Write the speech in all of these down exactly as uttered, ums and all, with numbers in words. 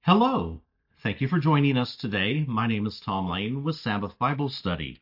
Hello. Thank you for joining us today. My name is Tom Lane with Sabbath Bible Study.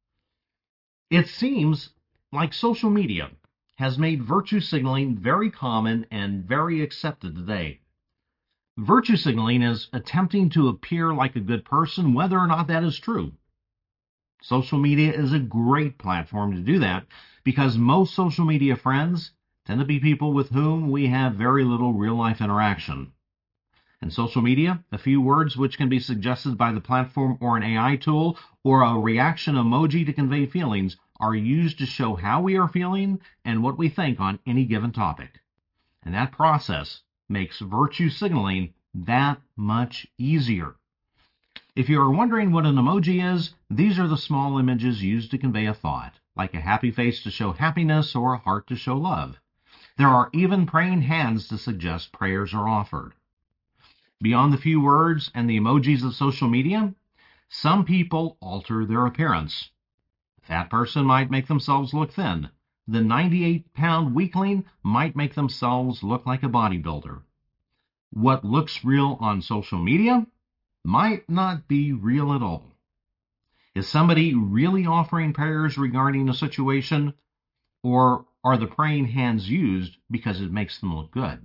It seems like social media has made virtue signaling very common and very accepted today. Virtue signaling is attempting to appear like a good person, whether or not that is true. Social media is a great platform to do that because most social media friends tend to be people with whom we have very little real-life interaction. In social media, a few words which can be suggested by the platform or an A I tool or a reaction emoji to convey feelings are used to show how we are feeling and what we think on any given topic. And that process makes virtue signaling that much easier. If you are wondering what an emoji is, these are the small images used to convey a thought, like a happy face to show happiness or a heart to show love. There are even praying hands to suggest prayers are offered. Beyond the few words and the emojis of social media, some people alter their appearance. A fat person might make themselves look thin. The ninety-eight pound weakling might make themselves look like a bodybuilder. What looks real on social media might not be real at all. Is somebody really offering prayers regarding a situation, or are the praying hands used because it makes them look good?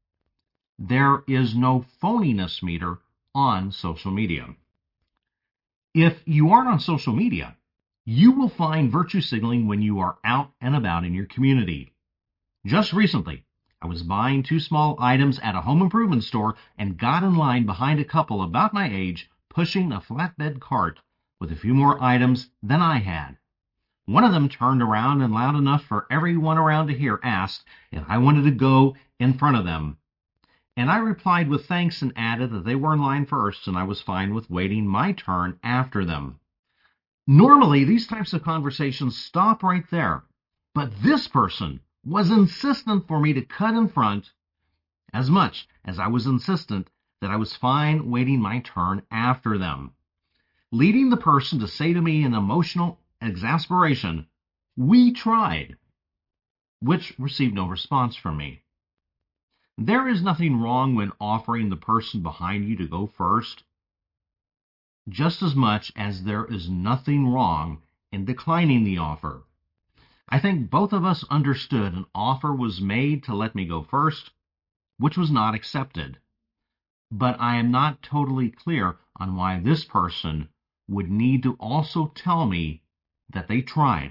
There is no phoniness meter on social media. If you aren't on social media, you will find virtue signaling when you are out and about in your community. Just recently, I was buying two small items at a home improvement store and got in line behind a couple about my age pushing a flatbed cart with a few more items than I had. One of them turned around and loud enough for everyone around to hear asked if I wanted to go in front of them. And I replied with thanks and added that they were in line first and I was fine with waiting my turn after them. Normally, these types of conversations stop right there, but this person was insistent for me to cut in front as much as I was insistent that I was fine waiting my turn after them, leading the person to say to me in emotional exasperation, "We tried," which received no response from me. There is nothing wrong when offering the person behind you to go first, just as much as there is nothing wrong in declining the offer. I think both of us understood an offer was made to let me go first, which was not accepted. But I am not totally clear on why this person would need to also tell me that they tried.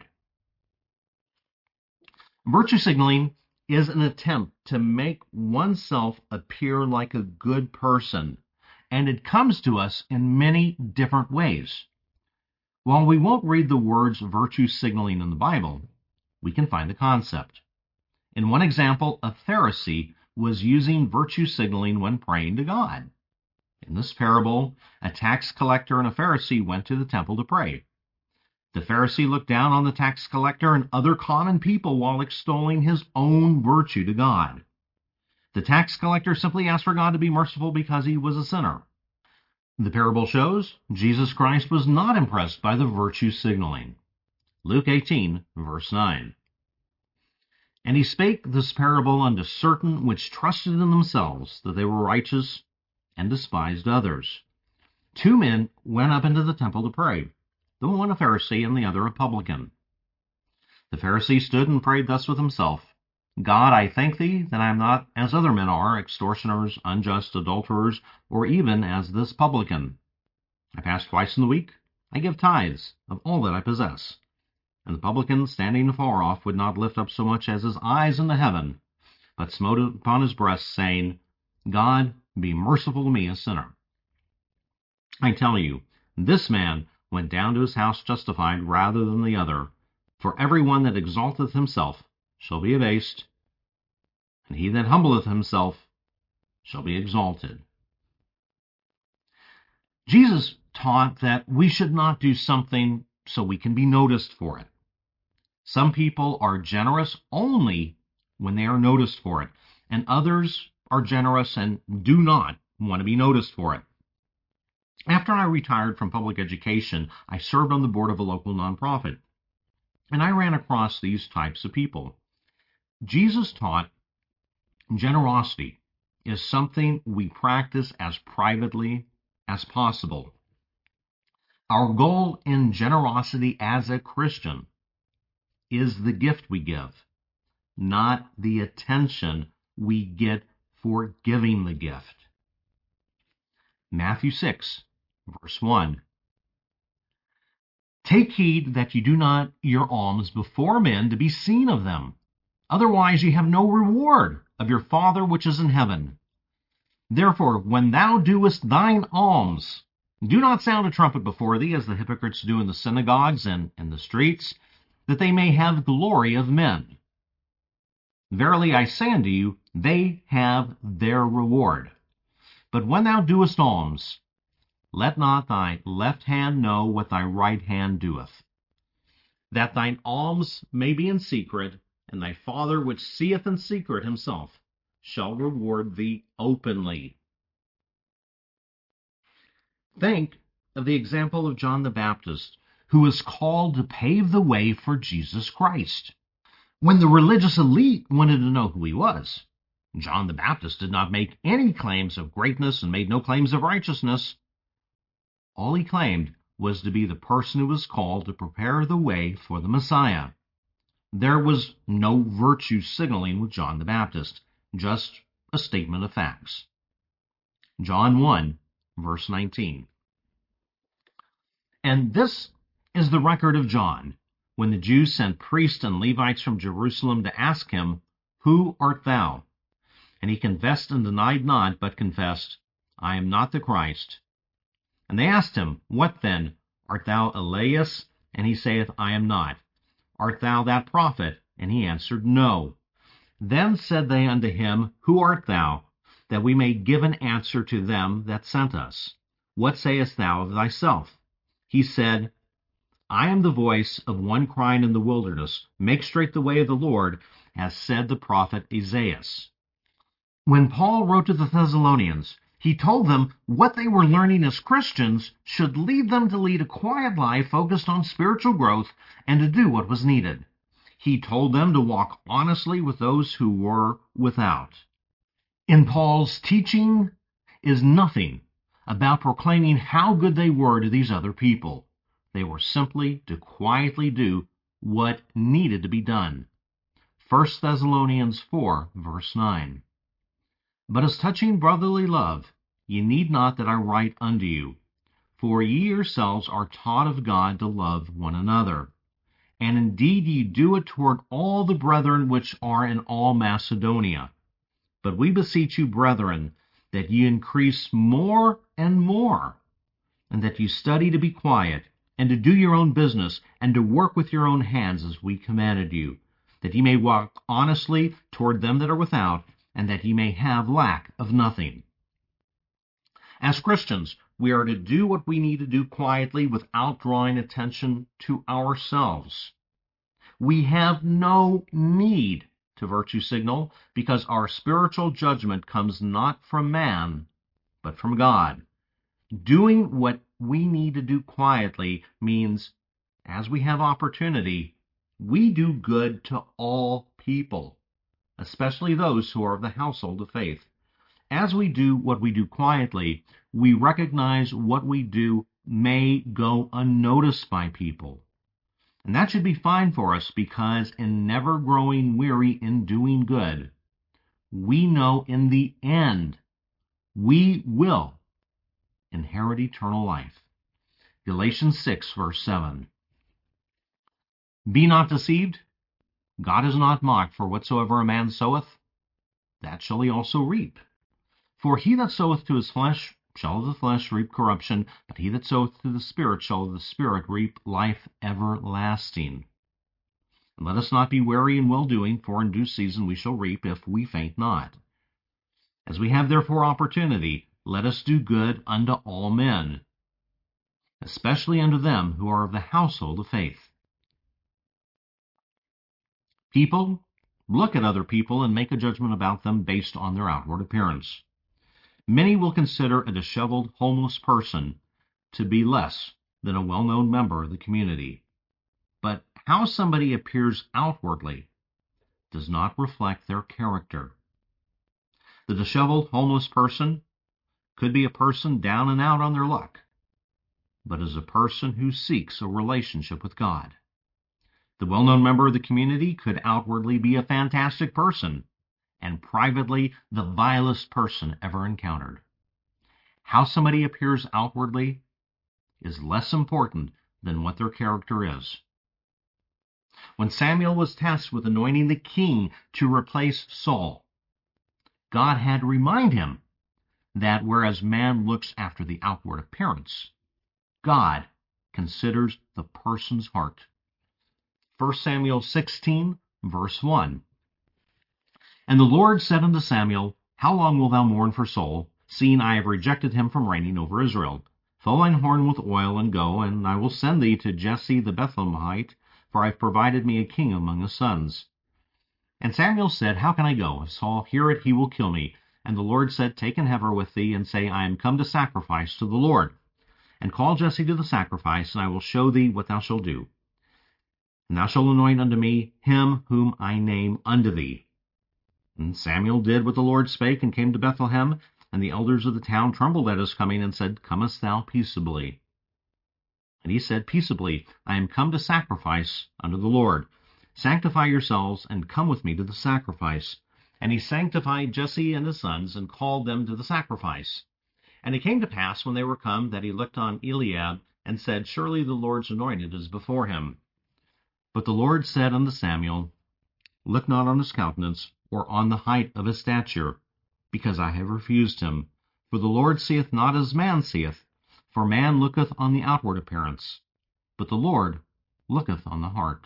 Virtue signaling is an attempt to make oneself appear like a good person, and it comes to us in many different ways. While we won't read the words virtue signaling in the Bible, we can find the concept. In one example, a Pharisee was using virtue signaling when praying to God. In this parable, a tax collector and a Pharisee went to the temple to pray. The Pharisee looked down on the tax collector and other common people while extolling his own virtue to God. The tax collector simply asked for God to be merciful because he was a sinner. The parable shows Jesus Christ was not impressed by the virtue signaling. Luke eighteen, verse nine. And he spake this parable unto certain which trusted in themselves that they were righteous, and despised others. Two men went up into the temple to pray, the one a Pharisee and the other a publican. The Pharisee stood and prayed thus with himself, God, I thank thee that I am not as other men are, extortioners, unjust, adulterers, or even as this publican. I fast twice in the week. I give tithes of all that I possess. And the publican, standing afar off, would not lift up so much as his eyes into heaven, but smote upon his breast, saying, God, be merciful to me, a sinner. I tell you, this man went down to his house justified rather than the other. For every one that exalteth himself shall be abased, and he that humbleth himself shall be exalted. Jesus taught that we should not do something so we can be noticed for it. Some people are generous only when they are noticed for it, and others are generous and do not want to be noticed for it. After I retired from public education, I served on the board of a local nonprofit, and I ran across these types of people. Jesus taught generosity is something we practice as privately as possible. Our goal in generosity as a Christian is the gift we give, not the attention we get for giving the gift. Matthew six, verse one. Take heed that you do not your alms before men to be seen of them. Otherwise ye have no reward of your Father which is in heaven. Therefore, when thou doest thine alms, do not sound a trumpet before thee, as the hypocrites do in the synagogues and in the streets, that they may have glory of men. Verily I say unto you, they have their reward. But when thou doest alms, let not thy left hand know what thy right hand doeth, that thine alms may be in secret, and thy Father which seeth in secret himself shall reward thee openly. Think of the example of John the Baptist, who was called to pave the way for Jesus Christ. When the religious elite wanted to know who he was, John the Baptist did not make any claims of greatness and made no claims of righteousness. All he claimed was to be the person who was called to prepare the way for the Messiah. There was no virtue signaling with John the Baptist, just a statement of facts. John one, verse nineteen. And this is the record of John, when the Jews sent priests and Levites from Jerusalem to ask him, Who art thou? And he confessed and denied not, but confessed, I am not the Christ. And they asked him, What then? Art thou Elias? And he saith, I am not. Art thou that prophet? And he answered, No. Then said they unto him, Who art thou? That we may give an answer to them that sent us. What sayest thou of thyself? He said, I am the voice of one crying in the wilderness, Make straight the way of the Lord, as said the prophet Isaiah. When Paul wrote to the Thessalonians, he told them what they were learning as Christians should lead them to lead a quiet life focused on spiritual growth and to do what was needed. He told them to walk honestly with those who were without. In Paul's teaching is nothing about proclaiming how good they were to these other people. They were simply to quietly do what needed to be done. First Thessalonians four, verse nine. But as touching brotherly love, ye need not that I write unto you, for ye yourselves are taught of God to love one another. And indeed ye do it toward all the brethren which are in all Macedonia. But we beseech you, brethren, that ye increase more and more, and that ye study to be quiet, and to do your own business, and to work with your own hands as we commanded you, that ye may walk honestly toward them that are without, and that ye may have lack of nothing. As Christians, we are to do what we need to do quietly without drawing attention to ourselves. We have no need to virtue signal because our spiritual judgment comes not from man, but from God. Doing what we need to do quietly means, as we have opportunity, we do good to all people, especially those who are of the household of faith. As we do what we do quietly, we recognize what we do may go unnoticed by people. And that should be fine for us because in never growing weary in doing good, we know in the end we will inherit eternal life. Galatians six, verse seven. Be not deceived. God is not mocked, for whatsoever a man soweth, that shall he also reap. For he that soweth to his flesh shall of the flesh reap corruption, but he that soweth to the Spirit shall of the Spirit reap life everlasting. And let us not be weary in well-doing, for in due season we shall reap if we faint not. As we have therefore opportunity, let us do good unto all men, especially unto them who are of the household of faith. People look at other people and make a judgment about them based on their outward appearance. Many will consider a disheveled, homeless person to be less than a well-known member of the community. But how somebody appears outwardly does not reflect their character. The disheveled, homeless person could be a person down and out on their luck, but is a person who seeks a relationship with God. The well-known member of the community could outwardly be a fantastic person, and privately the vilest person ever encountered. How somebody appears outwardly is less important than what their character is. When Samuel was tasked with anointing the king to replace Saul, God had to remind him that whereas man looks after the outward appearance, God considers the person's heart. First Samuel sixteen, verse one. And the Lord said unto Samuel, How long wilt thou mourn for Saul, seeing I have rejected him from reigning over Israel? Fill thine horn with oil, and go, and I will send thee to Jesse the Bethlehemite, for I have provided me a king among his sons. And Samuel said, How can I go? If Saul hear it, he will kill me. And the Lord said, Take an heifer with thee, and say, I am come to sacrifice to the Lord. And call Jesse to the sacrifice, and I will show thee what thou shalt do. And thou shalt anoint unto me him whom I name unto thee. And Samuel did what the Lord spake, and came to Bethlehem. And the elders of the town trembled at his coming, and said, Comest thou peaceably? And he said, Peaceably, I am come to sacrifice unto the Lord. Sanctify yourselves, and come with me to the sacrifice. And he sanctified Jesse and his sons, and called them to the sacrifice. And it came to pass, when they were come, that he looked on Eliab, and said, Surely the Lord's anointed is before him. But the Lord said unto Samuel, Look not on his countenance, or on the height of his stature, because I have refused him. For the Lord seeth not as man seeth, for man looketh on the outward appearance, but the Lord looketh on the heart.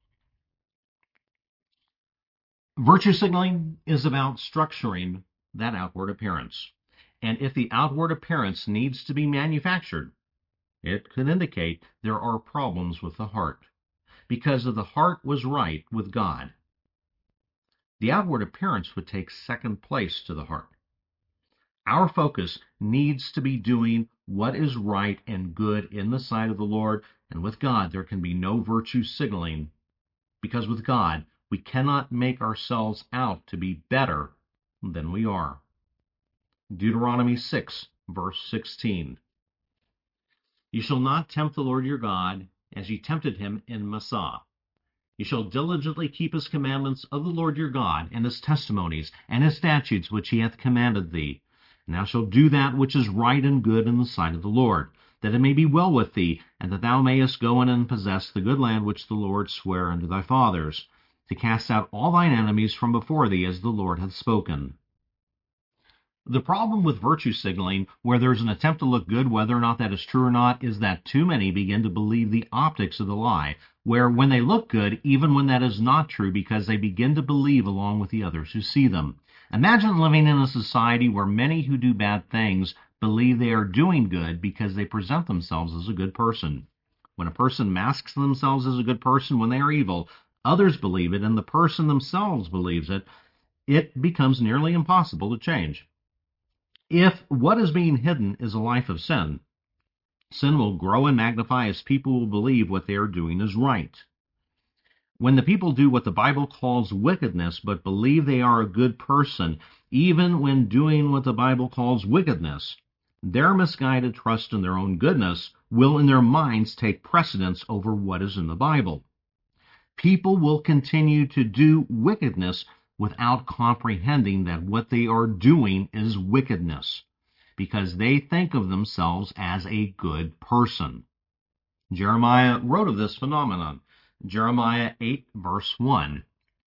Virtue signaling is about structuring that outward appearance. And if the outward appearance needs to be manufactured, it could indicate there are problems with the heart, because if the heart was right with God, the outward appearance would take second place to the heart. Our focus needs to be doing what is right and good in the sight of the Lord, and with God there can be no virtue signaling, because with God we cannot make ourselves out to be better than we are. Deuteronomy six, verse sixteen. You shall not tempt the Lord your God, as ye tempted him in Massah. You shall diligently keep his commandments of the Lord your God, and his testimonies, and his statutes which he hath commanded thee. And thou shalt do that which is right and good in the sight of the Lord, that it may be well with thee, and that thou mayest go in and possess the good land which the Lord sware unto thy fathers, to cast out all thine enemies from before thee, as the Lord hath spoken. The problem with virtue signaling, where there is an attempt to look good, whether or not that is true or not, is that too many begin to believe the optics of the lie, where when they look good, even when that is not true, because they begin to believe along with the others who see them. Imagine living in a society where many who do bad things believe they are doing good because they present themselves as a good person. When a person masks themselves as a good person when they are evil, others believe it, and the person themselves believes it. It becomes nearly impossible to change. If what is being hidden is a life of sin, sin will grow and magnify as people will believe what they are doing is right. When the people do what the Bible calls wickedness, but believe they are a good person, even when doing what the Bible calls wickedness, their misguided trust in their own goodness will in their minds take precedence over what is in the Bible. People will continue to do wickedness without comprehending that what they are doing is wickedness, because they think of themselves as a good person. Jeremiah wrote of this phenomenon. Jeremiah eight, verse one.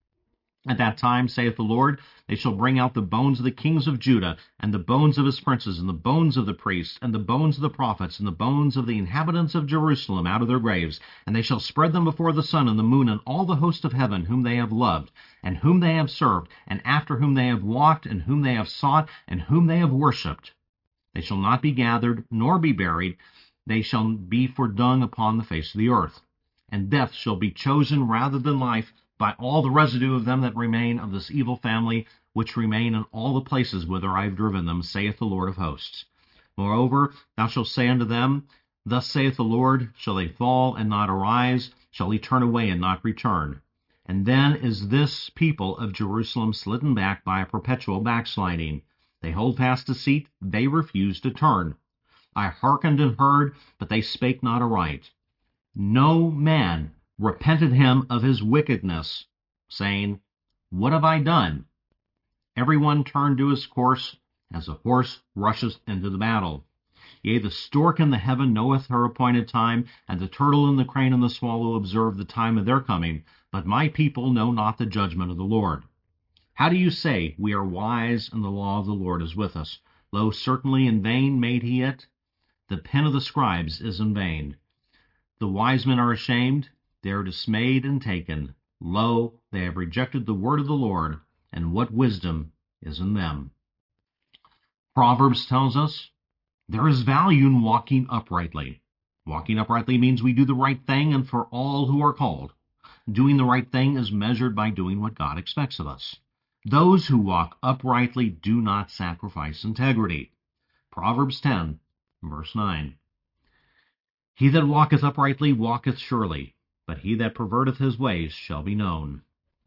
At that time, saith the Lord, they shall bring out the bones of the kings of Judah, and the bones of his princes, and the bones of the priests, and the bones of the prophets, and the bones of the inhabitants of Jerusalem out of their graves, and they shall spread them before the sun and the moon, and all the host of heaven, whom they have loved, and whom they have served, and after whom they have walked, and whom they have sought, and whom they have worshipped. They shall not be gathered, nor be buried, they shall be for dung upon the face of the earth. And death shall be chosen rather than life, by all the residue of them that remain of this evil family, which remain in all the places whither I have driven them, saith the Lord of hosts. Moreover, thou shalt say unto them, Thus saith the Lord, shall they fall and not arise? Shall he turn away and not return? And then is this people of Jerusalem slidden back by a perpetual backsliding. They hold fast deceit, they refuse to turn. I hearkened and heard, but they spake not aright. No man repented him of his wickedness, saying, What have I done? Every one turned to his course, as a horse rusheth into the battle. Yea, the stork in the heaven knoweth her appointed time, and the turtle and the crane and the swallow observe the time of their coming. But my people know not the judgment of the Lord. How do you say, We are wise, and the law of the Lord is with us? Lo, certainly in vain made he it. The pen of the scribes is in vain. The wise men are ashamed, they are dismayed and taken. Lo, they have rejected the word of the Lord, and what wisdom is in them? Proverbs tells us there is value in walking uprightly. Walking uprightly means we do the right thing, and for all who are called. Doing the right thing is measured by doing what God expects of us. Those who walk uprightly do not sacrifice integrity. Proverbs ten, verse nine. He that walketh uprightly walketh surely, but he that perverteth his ways shall be known.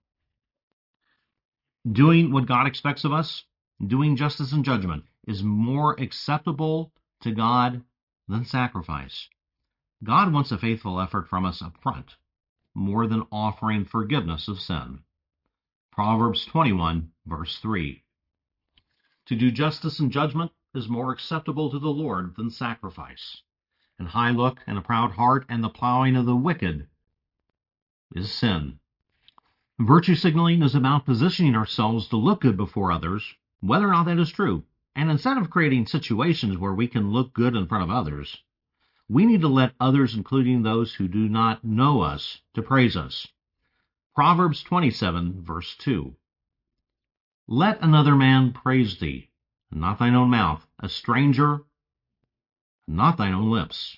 Doing what God expects of us, doing justice and judgment, is more acceptable to God than sacrifice. God wants a faithful effort from us up front, more than offering forgiveness of sin. Proverbs twenty-one, verse three. To do justice and judgment is more acceptable to the Lord than sacrifice. An high look and a proud heart and the plowing of the wicked is sin. Virtue signaling is about positioning ourselves to look good before others, whether or not that is true. And instead of creating situations where we can look good in front of others, we need to let others, including those who do not know us, to praise us. Proverbs twenty-seven, verse two. Let another man praise thee, not thine own mouth, a stranger, not thine own lips.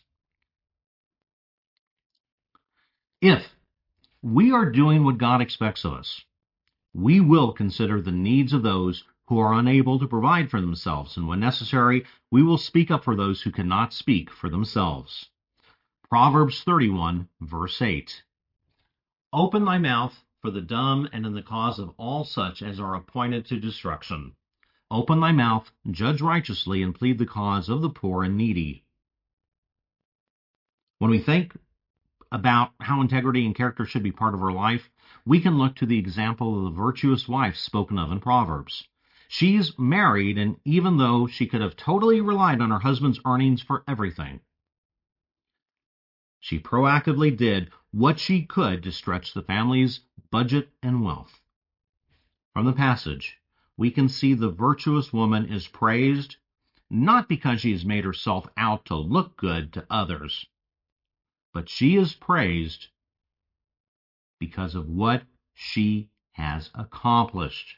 If we are doing what God expects of us, we will consider the needs of those who are unable to provide for themselves, and when necessary, we will speak up for those who cannot speak for themselves. Proverbs thirty-one, verse eight. Open thy mouth for the dumb and in the cause of all such as are appointed to destruction. Open thy mouth, judge righteously, and plead the cause of the poor and needy. When we think about how integrity and character should be part of our life, we can look to the example of the virtuous wife spoken of in Proverbs. She's married, and even though she could have totally relied on her husband's earnings for everything, she proactively did what she could to stretch the family's budget and wealth. From the passage, we can see the virtuous woman is praised not because she has made herself out to look good to others, but she is praised because of what she has accomplished.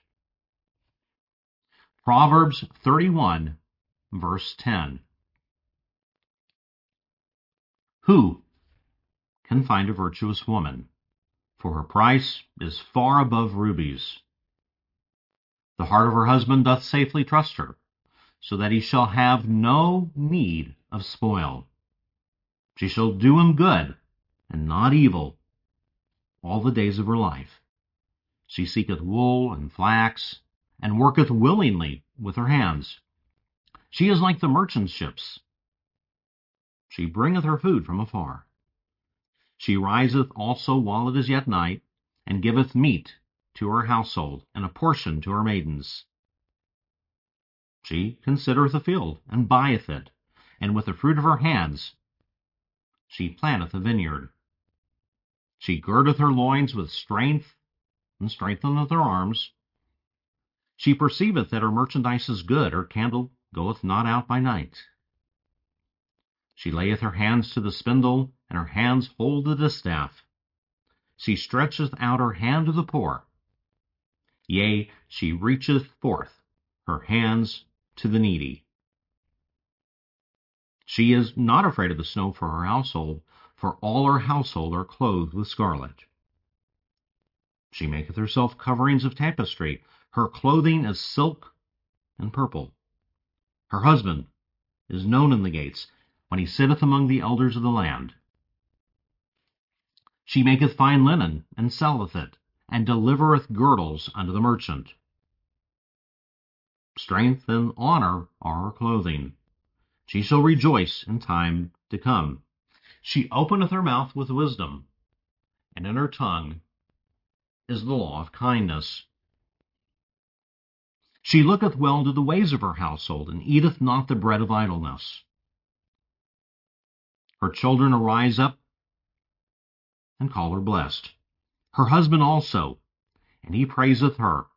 Proverbs thirty-one, verse ten. Who can find a virtuous woman? For her price is far above rubies. The heart of her husband doth safely trust her, so that he shall have no need of spoil. She shall do him good, and not evil, all the days of her life. She seeketh wool and flax, and worketh willingly with her hands. She is like the merchant ships. She bringeth her food from afar. She riseth also while it is yet night, and giveth meat to her household, and a portion to her maidens. She considereth a field, and buyeth it, and with the fruit of her hands she planteth a vineyard. She girdeth her loins with strength, and strengtheneth her arms. She perceiveth that her merchandise is good, her candle goeth not out by night. She layeth her hands to the spindle, and her hands hold the distaff. She stretcheth out her hand to the poor. Yea, she reacheth forth her hands to the needy. She is not afraid of the snow for her household, for all her household are clothed with scarlet. She maketh herself coverings of tapestry. Her clothing is silk and purple. Her husband is known in the gates, when he sitteth among the elders of the land. She maketh fine linen, and selleth it, and delivereth girdles unto the merchant. Strength and honor are her clothing. She shall rejoice in time to come. She openeth her mouth with wisdom, and in her tongue is the law of kindness. She looketh well to the ways of her household, and eateth not the bread of idleness. Her children arise up and call her blessed. Her husband also, and he praiseth her.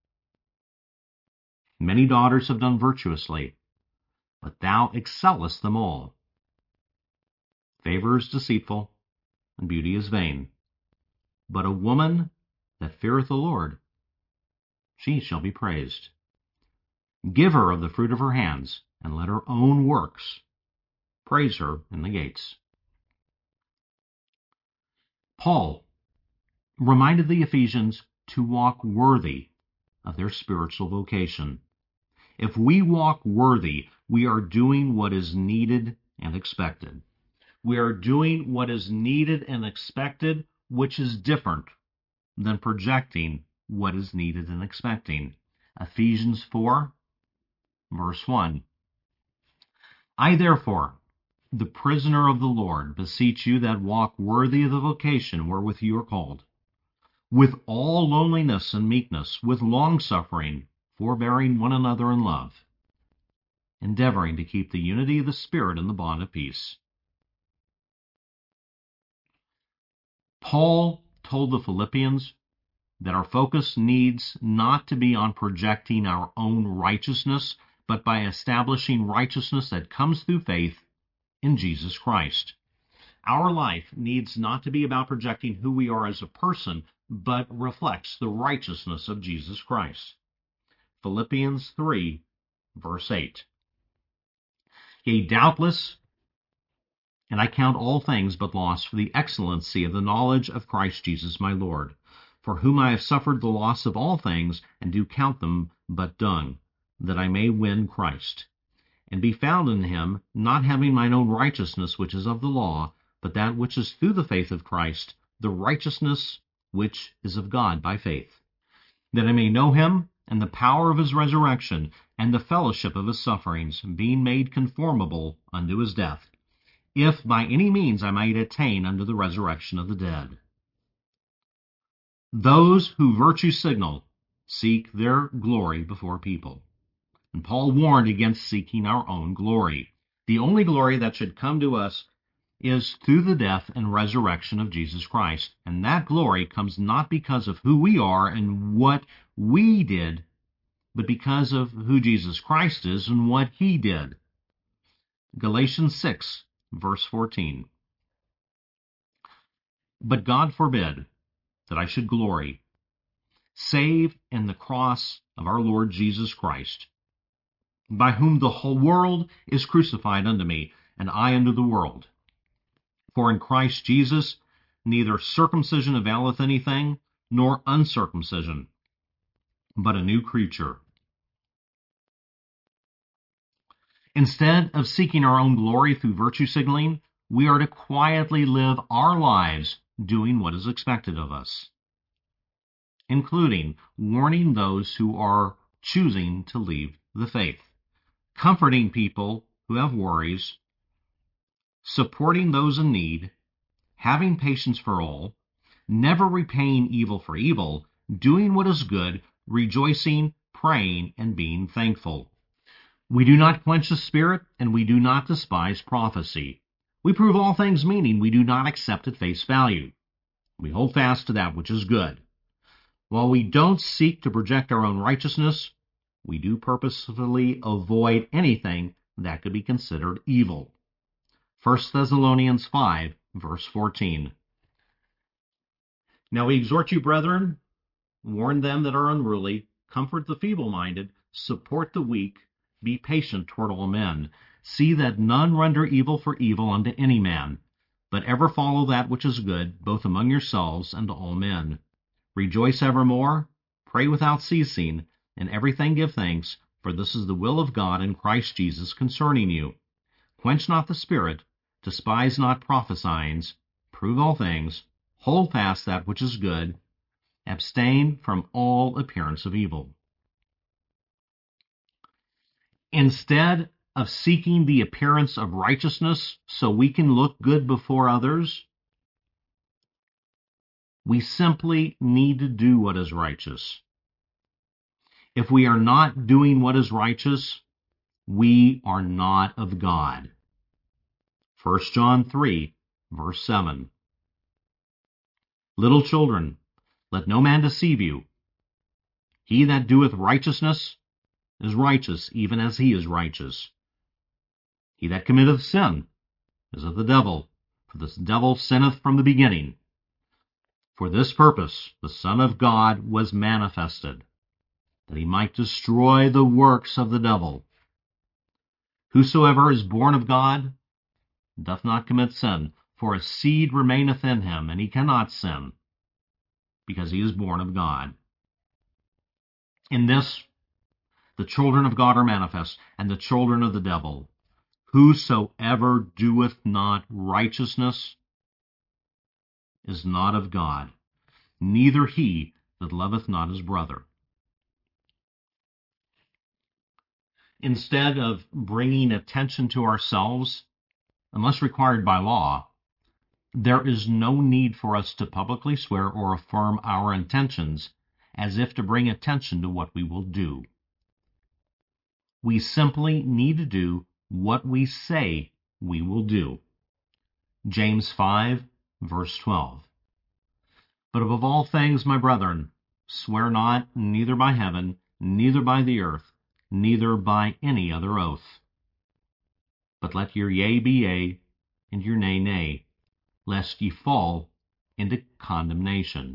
Many daughters have done virtuously, but thou excellest them all. Favor is deceitful, and beauty is vain. But a woman that feareth the Lord, she shall be praised. Give her of the fruit of her hands, and let her own works praise her in the gates. Paul reminded the Ephesians to walk worthy of their spiritual vocation. If we walk worthy, we are doing what is needed and expected. We are doing what is needed and expected, which is different than projecting what is needed and expecting. Ephesians four, verse one. I therefore, the prisoner of the Lord, beseech you that walk worthy of the vocation wherewith you are called, with all lowliness and meekness, with longsuffering, forbearing one another in love, endeavoring to keep the unity of the Spirit in the bond of peace. Paul told the Philippians that our focus needs not to be on projecting our own righteousness, but by establishing righteousness that comes through faith in Jesus Christ. Our life needs not to be about projecting who we are as a person, but reflects the righteousness of Jesus Christ. Philippians three, verse eight. Yea, doubtless, and I count all things but loss for the excellency of the knowledge of Christ Jesus my Lord, for whom I have suffered the loss of all things, and do count them but dung, that I may win Christ, and be found in him, not having mine own righteousness which is of the law, but that which is through the faith of Christ, the righteousness which is of God by faith, that I may know him, and the power of his resurrection, and the fellowship of his sufferings, being made conformable unto his death, if by any means I might attain unto the resurrection of the dead. Those who virtue signal seek their glory before people. And Paul warned against seeking our own glory. The only glory that should come to us is through the death and resurrection of Jesus Christ. And that glory comes not because of who we are and what we did, but because of who Jesus Christ is and what he did. Galatians six, verse fourteen. But God forbid that I should glory, save in the cross of our Lord Jesus Christ, by whom the whole world is crucified unto me, and I unto the world. For in Christ Jesus neither circumcision availeth anything, nor uncircumcision, but a new creature. Instead of seeking our own glory through virtue signaling, we are to quietly live our lives doing what is expected of us, including warning those who are choosing to leave the faith, comforting people who have worries, supporting those in need, having patience for all, never repaying evil for evil, doing what is good, rejoicing, praying, and being thankful. We do not quench the spirit, and we do not despise prophecy. We prove all things, meaning we do not accept at face value. We hold fast to that which is good. While we don't seek to project our own righteousness, we do purposefully avoid anything that could be considered evil. First Thessalonians five, verse fourteen. Now we exhort you, brethren, warn them that are unruly, comfort the feeble-minded, support the weak, be patient toward all men. See that none render evil for evil unto any man, but ever follow that which is good, both among yourselves and to all men. Rejoice evermore, pray without ceasing, in everything give thanks, for this is the will of God in Christ Jesus concerning you. Quench not the spirit, despise not prophesying, prove all things, hold fast that which is good, abstain from all appearance of evil. Instead of seeking the appearance of righteousness so we can look good before others, we simply need to do what is righteous. If we are not doing what is righteous, we are not of God. First John three, verse seven. Little children, let no man deceive you. He that doeth righteousness is righteous, even as he is righteous. He that committeth sin is of the devil, for the devil sinneth from the beginning. For this purpose the Son of God was manifested, that he might destroy the works of the devil. Whosoever is born of God doth not commit sin, for a seed remaineth in him, and he cannot sin, because he is born of God. In this the children of God are manifest, and the children of the devil. Whosoever doeth not righteousness is not of God, neither he that loveth not his brother. Instead of bringing attention to ourselves, unless required by law, there is no need for us to publicly swear or affirm our intentions as if to bring attention to what we will do. We simply need to do what we say we will do. James five, verse twelve. But above all things, my brethren, swear not, neither by heaven, neither by the earth, neither by any other oath. But let your yea be yea, and your nay nay, lest ye fall into condemnation.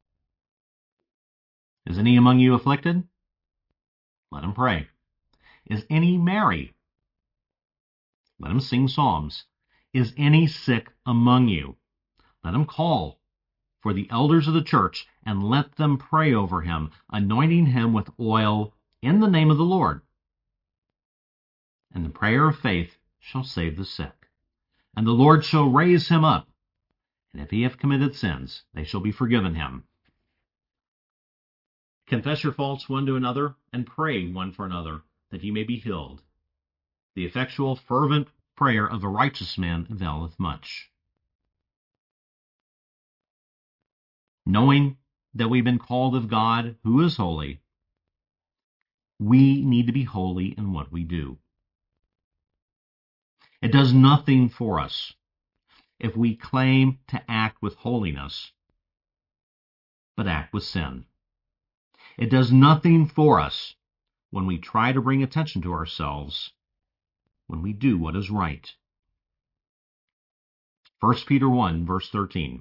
Is any among you afflicted? Let him pray. Is any merry? Let him sing psalms. Is any sick among you? Let him call for the elders of the church, and let them pray over him, anointing him with oil in the name of the Lord. And the prayer of faith shall save the sick, and the Lord shall raise him up. And if he have committed sins, they shall be forgiven him. Confess your faults one to another, and pray one for another, that ye may be healed. The effectual, fervent prayer of a righteous man availeth much. Knowing that we've been called of God, who is holy, we need to be holy in what we do. It does nothing for us if we claim to act with holiness, but act with sin. It does nothing for us when we try to bring attention to ourselves when we do what is right. First Peter one, verse thirteen.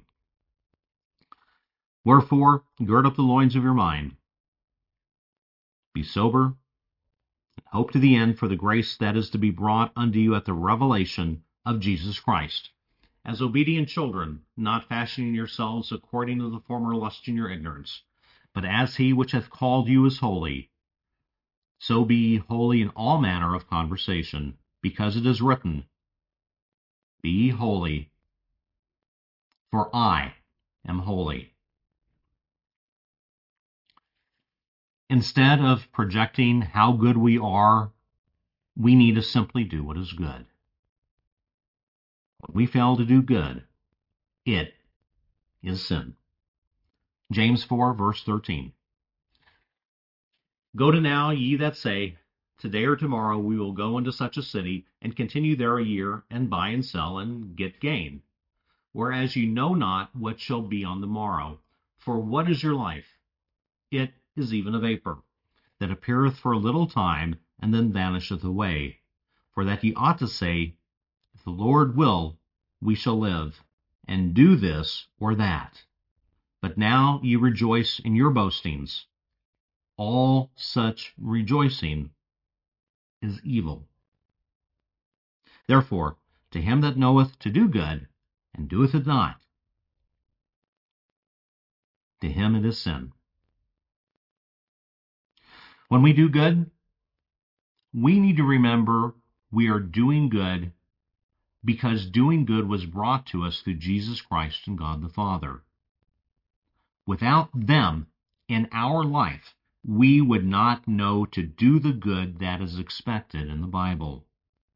Wherefore, gird up the loins of your mind. Be sober, and hope to the end for the grace that is to be brought unto you at the revelation of Jesus Christ. As obedient children, not fashioning yourselves according to the former lust in your ignorance, but as he which hath called you is holy, so be ye holy in all manner of conversation, because it is written, Be ye holy, for I am holy. Instead of projecting how good we are, we need to simply do what is good. When we fail to do good, it is sin. James four, verse thirteen. Go to now, ye that say, Today or tomorrow we will go into such a city, and continue there a year, and buy and sell, and get gain. Whereas ye know not what shall be on the morrow. For what is your life? It is even a vapor, that appeareth for a little time, and then vanisheth away. For that ye ought to say, If the Lord will, we shall live, and do this or that. But now ye rejoice in your boastings. All such rejoicing is evil. Therefore, to him that knoweth to do good, and doeth it not, to him it is sin. When we do good, we need to remember we are doing good because doing good was brought to us through Jesus Christ and God the Father. Without them in our life, we would not know to do the good that is expected in the Bible.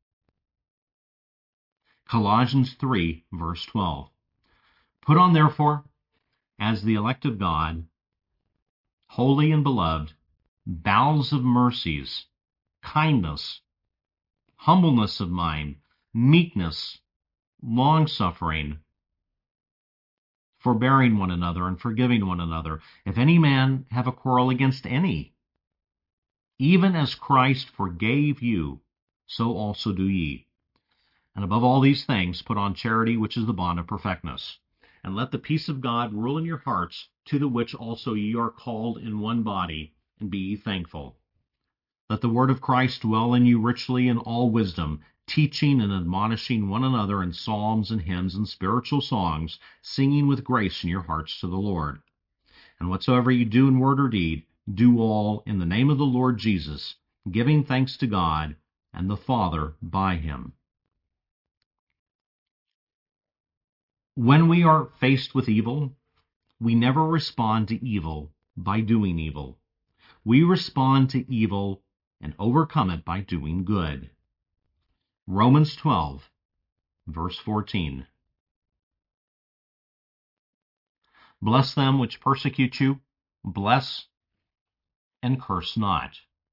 Colossians three, verse twelve. Put on, therefore, as the elect of God, holy and beloved, bowels of mercies, kindness, humbleness of mind, meekness, long-suffering, forbearing one another and forgiving one another. If any man have a quarrel against any, even as Christ forgave you, so also do ye. And above all these things, put on charity, which is the bond of perfectness. And let the peace of God rule in your hearts, to the which also ye are called in one body, and be ye thankful. Let the word of Christ dwell in you richly in all wisdom, teaching and admonishing one another in psalms and hymns and spiritual songs, singing with grace in your hearts to the Lord. And whatsoever you do in word or deed, do all in the name of the Lord Jesus, giving thanks to God and the Father by him. When we are faced with evil, we never respond to evil by doing evil. We respond to evil and overcome it by doing good. Romans twelve, verse fourteen. Bless them which persecute you, bless and curse not.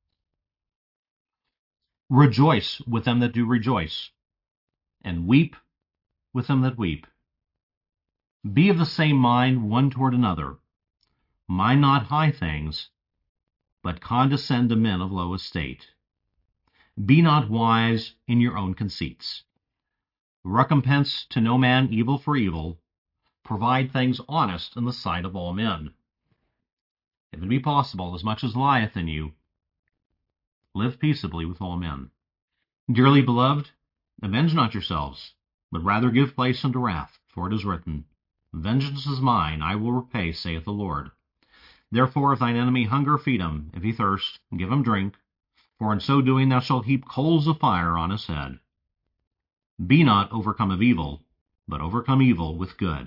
Rejoice with them that do rejoice, and weep with them that weep. Be of the same mind one toward another. Mind not high things, but condescend to men of low estate. Be not wise in your own conceits. Recompense to no man evil for evil. Provide things honest in the sight of all men. If it be possible, as much as lieth in you, live peaceably with all men. Dearly beloved, avenge not yourselves, but rather give place unto wrath, for it is written, Vengeance is mine, I will repay, saith the Lord. Therefore, if thine enemy hunger, feed him. If he thirst, give him drink. For in so doing thou shalt heap coals of fire on his head. Be not overcome of evil, but overcome evil with good.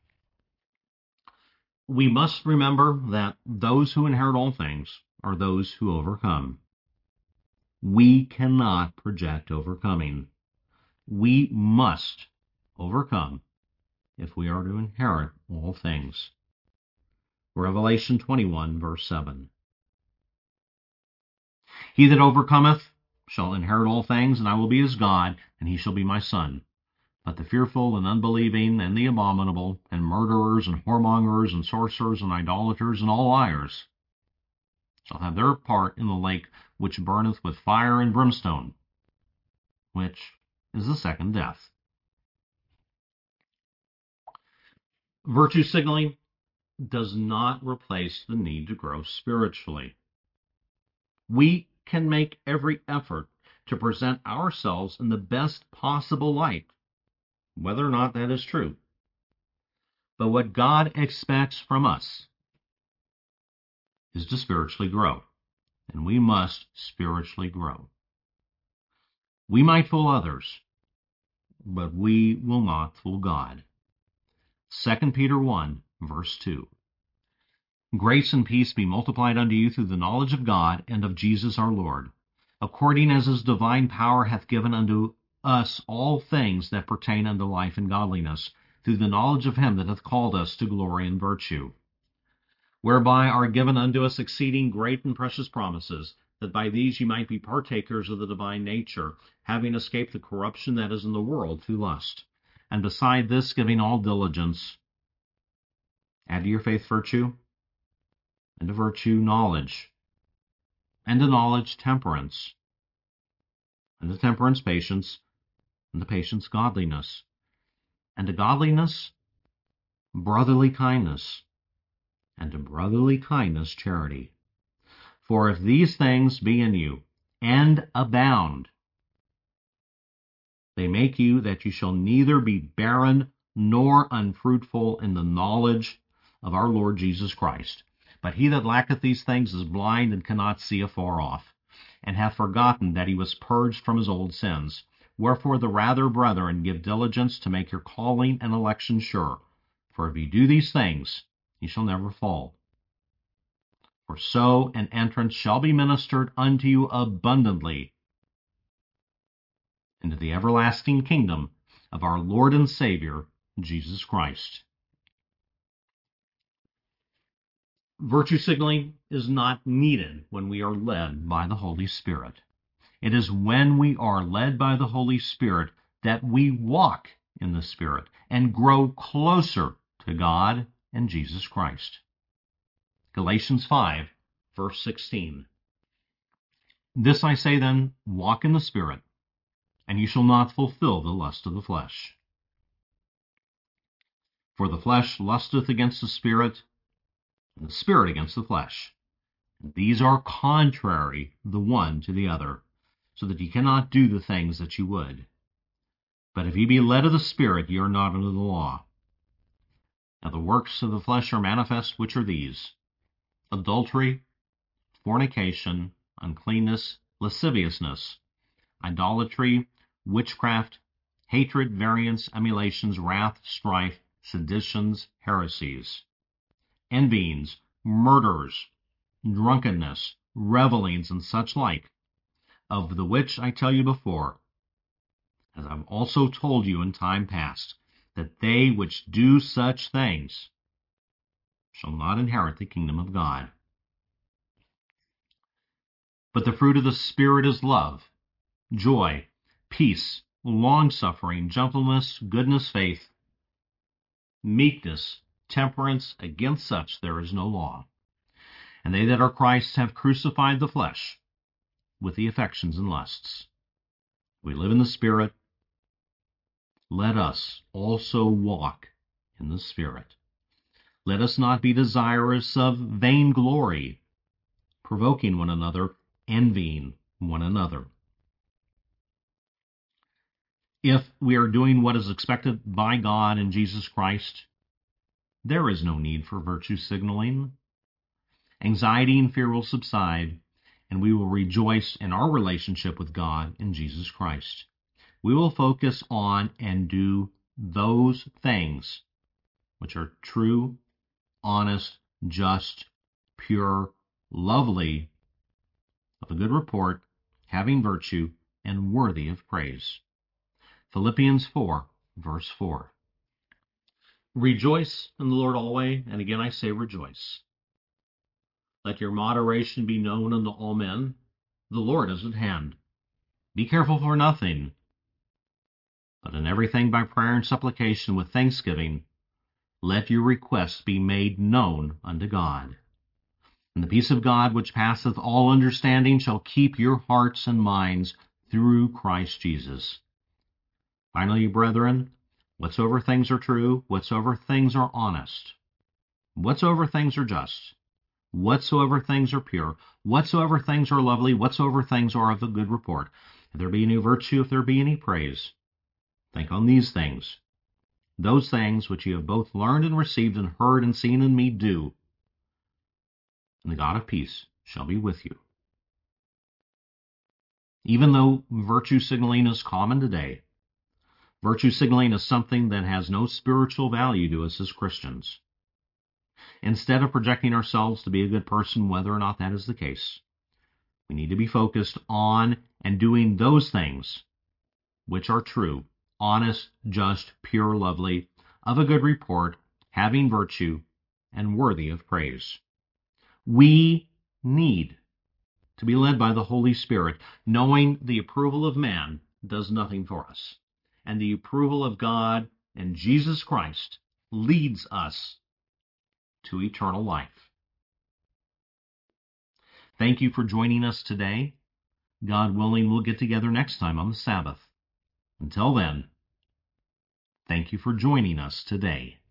We must remember that those who inherit all things are those who overcome. We cannot project overcoming. We must overcome if we are to inherit all things. Revelation twenty-one, verse seven. He that overcometh shall inherit all things, and I will be his God, and he shall be my son. But the fearful and unbelieving and the abominable, and murderers and whoremongers and sorcerers and idolaters and all liars shall have their part in the lake which burneth with fire and brimstone, which is the second death. Virtue signaling does not replace the need to grow spiritually. We can make every effort to present ourselves in the best possible light, whether or not that is true. But what God expects from us is to spiritually grow, and we must spiritually grow. We might fool others, but we will not fool God. Second Peter one, verse two. Grace and peace be multiplied unto you through the knowledge of God and of Jesus our Lord, according as his divine power hath given unto us all things that pertain unto life and godliness, through the knowledge of him that hath called us to glory and virtue, whereby are given unto us exceeding great and precious promises, that by these ye might be partakers of the divine nature, having escaped the corruption that is in the world through lust. And beside this, giving all diligence, add to your faith virtue, and to virtue knowledge, and to knowledge temperance, and to temperance patience, and to patience godliness, and to godliness brotherly kindness, and to brotherly kindness charity. For if these things be in you, and abound, they make you that you shall neither be barren nor unfruitful in the knowledge of our Lord Jesus Christ. But he that lacketh these things is blind and cannot see afar off, and hath forgotten that he was purged from his old sins. Wherefore the rather, brethren, give diligence to make your calling and election sure. For if ye do these things, ye shall never fall. For so an entrance shall be ministered unto you abundantly into the everlasting kingdom of our Lord and Savior, Jesus Christ. Virtue signaling is not needed when we are led by the Holy Spirit. It is when we are led by the Holy Spirit that we walk in the Spirit and grow closer to God and Jesus Christ. Galatians five, verse sixteen. This I say then, walk in the Spirit, and you shall not fulfill the lust of the flesh. For the flesh lusteth against the Spirit, and the Spirit against the flesh. These are contrary the one to the other, so that ye cannot do the things that ye would. But if ye be led of the Spirit, ye are not under the law. Now the works of the flesh are manifest, which are these: adultery, fornication, uncleanness, lasciviousness, idolatry, witchcraft, hatred, variance, emulations, wrath, strife, seditions, heresies, envyings, murders, drunkenness, revelings, and such like, of the which I tell you before, as I've also told you in time past, that they which do such things shall not inherit the kingdom of God. But the fruit of the Spirit is love, joy, peace, long-suffering, gentleness, goodness, faith, meekness, temperance. Against such there is no law. And they that are Christ's have crucified the flesh with the affections and lusts. We live in the Spirit. Let us also walk in the Spirit. Let us not be desirous of vainglory, provoking one another, envying one another. If we are doing what is expected by God and Jesus Christ, there is no need for virtue signaling. Anxiety and fear will subside, and we will rejoice in our relationship with God and Jesus Christ. We will focus on and do those things which are true, honest, just, pure, lovely, of a good report, having virtue, and worthy of praise. Philippians four, verse four. Rejoice in the Lord always, and again I say rejoice. Let your moderation be known unto all men. The Lord is at hand. Be careful for nothing, but in everything by prayer and supplication with thanksgiving, let your requests be made known unto God. And the peace of God, which passeth all understanding, shall keep your hearts and minds through Christ Jesus. Finally, brethren, whatsoever things are true, whatsoever things are honest, whatsoever things are just, whatsoever things are pure, whatsoever things are lovely, whatsoever things are of a good report, if there be any virtue, if there be any praise, think on these things. Those things which ye have both learned and received and heard and seen in me do, and the God of peace shall be with you. Even though virtue signaling is common today, virtue signaling is something that has no spiritual value to us as Christians. Instead of projecting ourselves to be a good person, whether or not that is the case, we need to be focused on and doing those things which are true, honest, just, pure, lovely, of a good report, having virtue, and worthy of praise. We need to be led by the Holy Spirit, knowing the approval of man does nothing for us, and the approval of God and Jesus Christ leads us to eternal life. Thank you for joining us today. God willing, we'll get together next time on the Sabbath. Until then, thank you for joining us today.